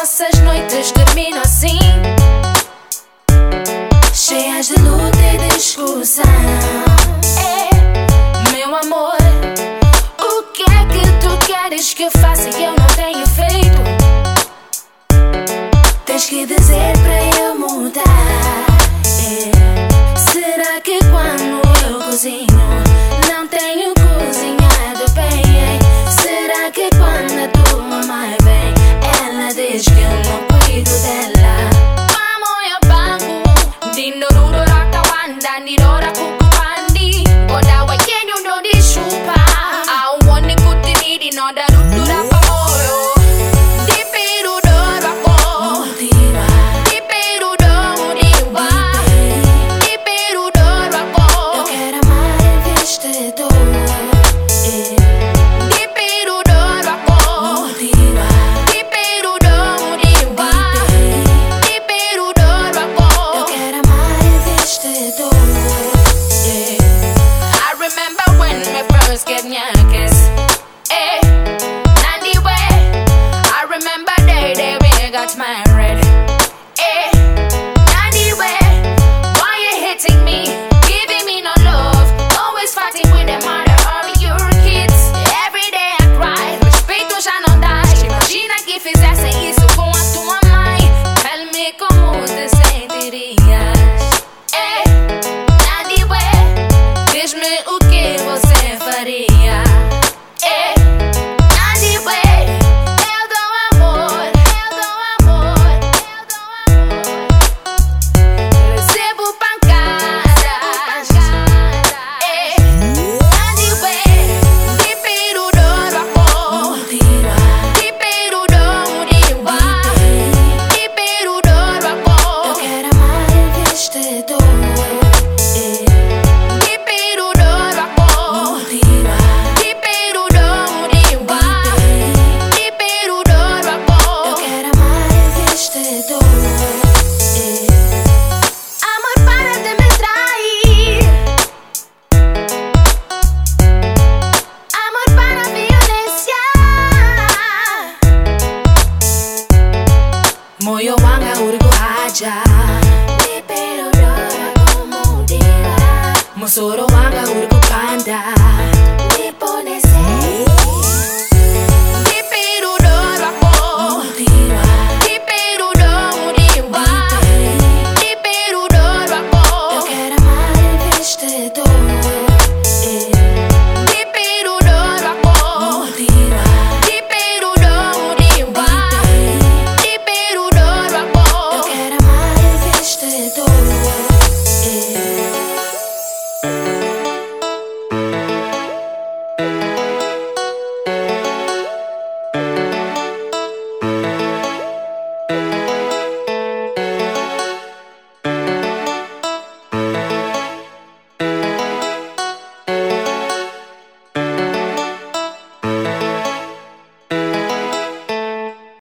nossas noites terminam assim, cheias de luta e discussão. Meu amor, o que é que tu queres que eu faça e eu não tenho feito? Tens que dizer para eu mudar. Será que quando eu cozinho não tenho cozinhado bem? Será que quando a tua mãe vem ela diz que eu não cuido dela? Vamos eu banco Dindoruro rakawanda Nirora kukupandi Goda wakenyu no di chupa I want to put the need in order to do that for you. Dipiru do wako Dipiru do mudiwa Dipiru do wako. Eu quero amar em vez de dor. Dipiru do wako Dipiru do mudiwa Dipiru do wako. Eu quero amar em vez de dor. I remember when we first get kiss. Anyway, I remember day we got married. Anyway, why you hitting me, giving me no love, always fighting with the mother of your kids? Every day I cry, respeito já não dá. Imagina que fizessem isso com a tua mãe. Tell me como te sentirias. Anyway, diz-me o que você faria. Anyway, eu dou amor, eu dou amor, eu dou amor. Recebo pancadas. Anyway, dipiru do wako Dipiru do mudiwa Dipiru do wako. Eu quero amar em vez de dor. Dipiru do wako Dipiru do mudiwa Dipiru do wako. Eu quero amar em vez de dor. Amor, para de me trair. Amor, para violência. Moyo wanga urgu haja Dipiru do wako mudiwa Musoro wanga urgu panda